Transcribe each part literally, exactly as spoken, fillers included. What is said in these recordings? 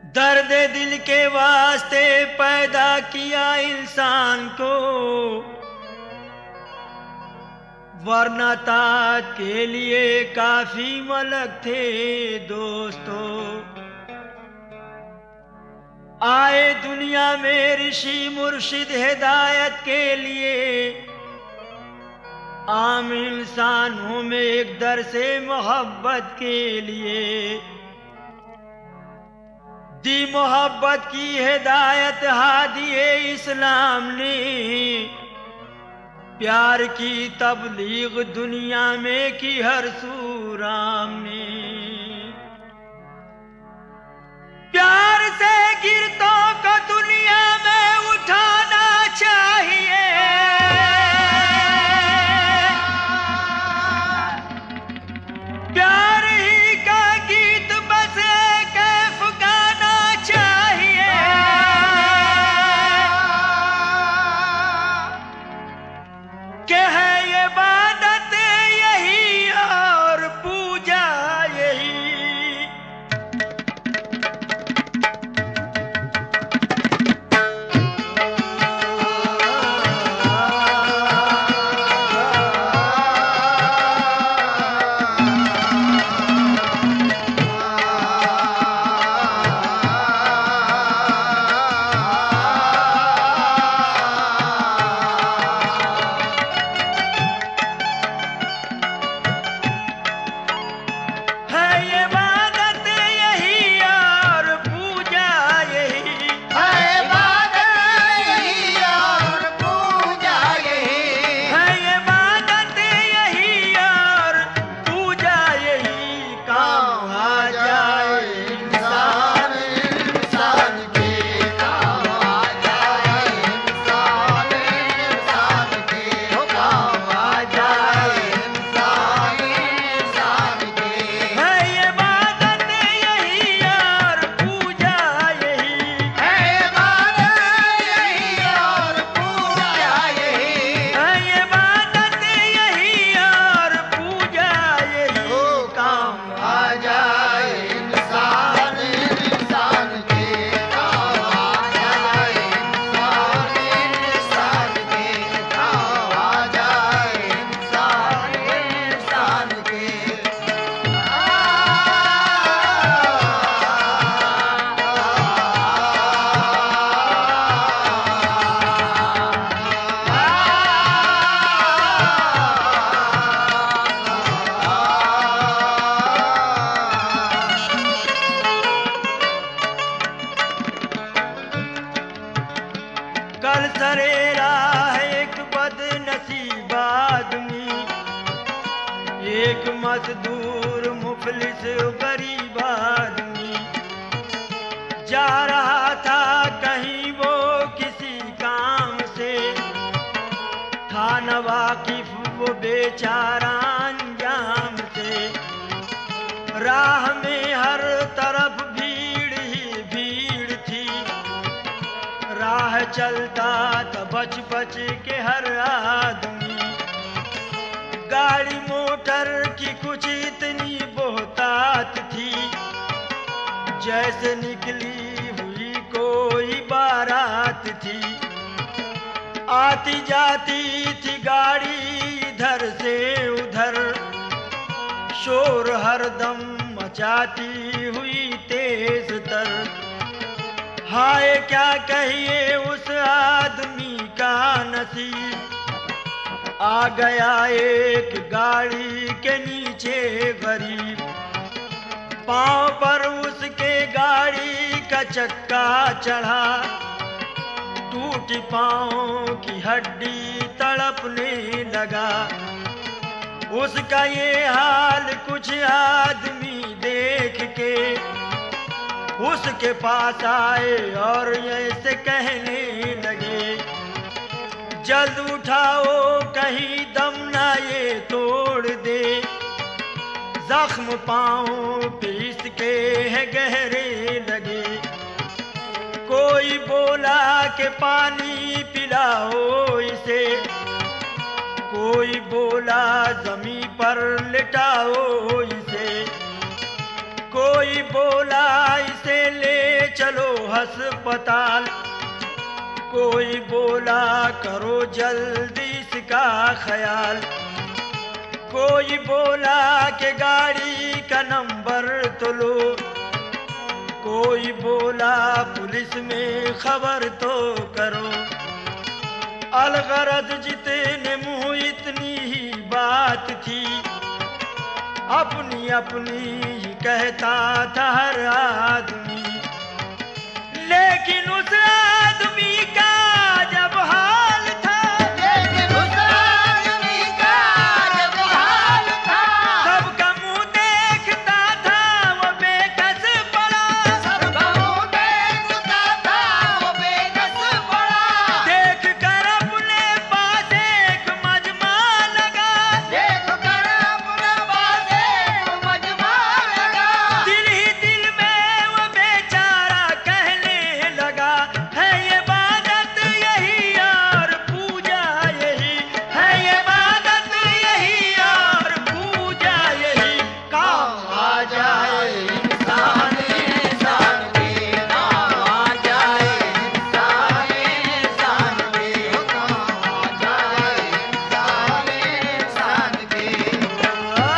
दर्द दिल के वास्ते पैदा किया इंसान को, वरना ताज के लिए काफी मलक थे दोस्तों। आए दुनिया में ऋषि मुर्शिद हिदायत के लिए, आम इंसानों में एक दर से मोहब्बत के लिए। दी मोहब्बत की हिदायत हादिए इस्लाम ने, प्यार की तबलीग दुनिया में की हर सूराम ने। प्यार से गिरतों को दुनिया में उठाना चाहिए, प्यार ही का गीत बस कैफ गाना चाहिए। के है ये इबादत यही और पूजा यही, कल सरेरा है एक बदनसीब आदमी, एक मजदूर मुफलिस गरीब आदमी। जा रहा था कहीं वो किसी काम से, था न वाकिफ वो बेचारा अंजाम से। राह में हर तरफ भीड़ ही भीड़ थी, राह चलता था बच बच के हर आदमी। गाड़ी मोटर की कुछ इतनी बोहतात थी, जैसे निकली हुई कोई बारात थी। आती जाती थी गाड़ी इधर से उधर, शोर हरदम मचाती हुई तेज तर। हाय क्या कहिए उस आदमी का नसीब, आ गया एक गाड़ी के नीचे गरीब। पांव पर उसके गाड़ी का चक्का चढ़ा, टूटी पांव की हड्डी तड़पने लगा। उसका ये हाल कुछ आदमी देख के उसके पास आए और ऐसे कहने लगे, जल्द उठाओ कहीं दम ना ये तोड़ दे। जख्म पांव पे इसके है गहरे लगे। कोई बोला कि पानी पिलाओ इसे, कोई बोला जमीन पर लिटाओ इसे, कोई बोला इसे ले चलो अस्पताल। कोई बोला करो जल्दी इसका ख्याल, कोई बोला कि गाड़ी का नंबर तो लो, कोई बोला पुलिस में खबर तो करो। अलगरज जितने मुंह इतनी ही बात थी, अपनी अपनी ही कहता था हर आदमी। लेकिन उस आदमी का जब हाल था, लेकिन उस आदमी का जब हाल था, सबका मुंह देखता था वो बेकस पड़ा, सबका मुंह देखता था वो बेकस पड़ा। देख कर अपने पास एक मजमा लगा, देख कर अपने पास एक मजमा लगा। दिल ही दिल में वो बेचारा कहने लगा, है ये इबादत यही और पूजा यही, है ये इबादत यही और पूजा यही। काम आ जाए इंसान इंसान के काम आ जाए, इंसान इंसान के काम आ जाए, इंसान इंसान के।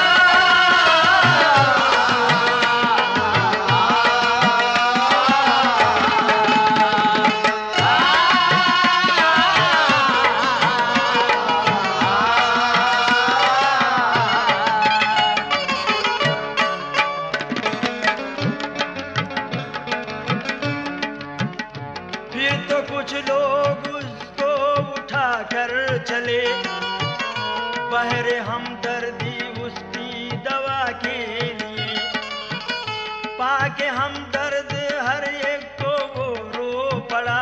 फिर तो कुछ लोग उसको उठा कर चले, बहरे हमदर्दी उसकी दवा के लिए। पाके हमदर्द हर एक को वो रो पड़ा,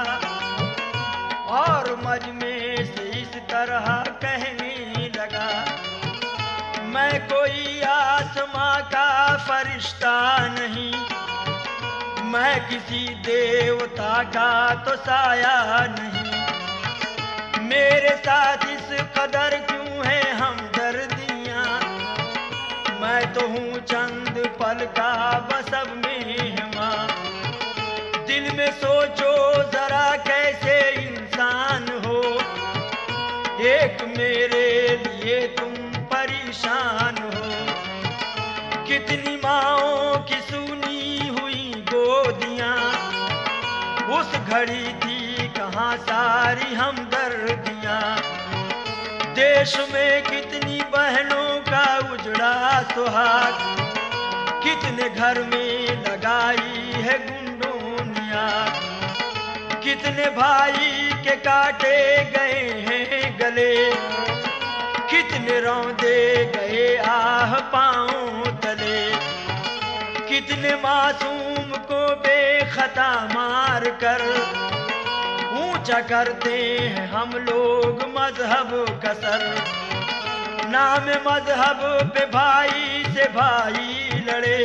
और मजमे से इस तरह कहने लगा, मैं कोई आसमां का फरिश्ता नहीं, मैं किसी देवता का तो साया नहीं। मेरे साथ इस कदर क्यों है हमदर्दियां, मैं तो हूँ चंद पल का बसब मेहमान। दिल में सोचो जरा कैसे इंसान हो, एक मेरे लिए तुम परेशान हो। कितनी माँओं की सुनी हुई गोदियां, उस घड़ी थी कहाँ सारी हमदर्दियां। देश में कितनी बहनों का उजड़ा सुहाग, कितने घर में लगाई है गुंडों ने आग। कितने भाई के काटे गए हैं गले, कितने रौंदे गए आह पाँव तले। कितने मासूम को बेखता मार कर ऊंचा करते हैं हम लोग मजहब कसर। नाम मजहब पे भाई से भाई लड़े,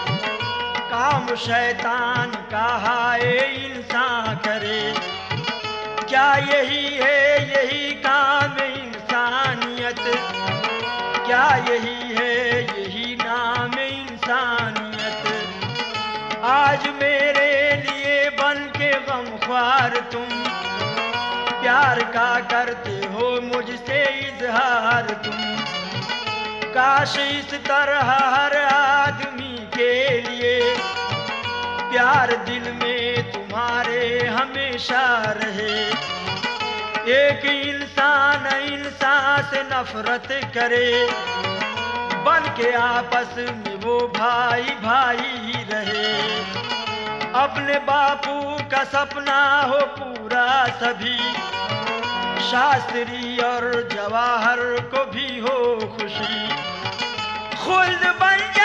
काम शैतान का हाय इंसान करे। क्या यही है यही काम इंसानियत, क्या यही है यही नाम इंसानियत। आज मेरे लिए बन के गमख्वार तुम, प्यार का करते हो मुझसे इजहार तुम। काश इस तरह हर आदमी के लिए प्यार दिल में तुम्हारे हमेशा रहे। एक इंसान इंसान से नफरत करे, बन के आपस में वो भाई भाई रहे। अपने बापू का सपना हो पूरा सभी, शास्त्री और जवाहर को भी हो खुशी। खुद बन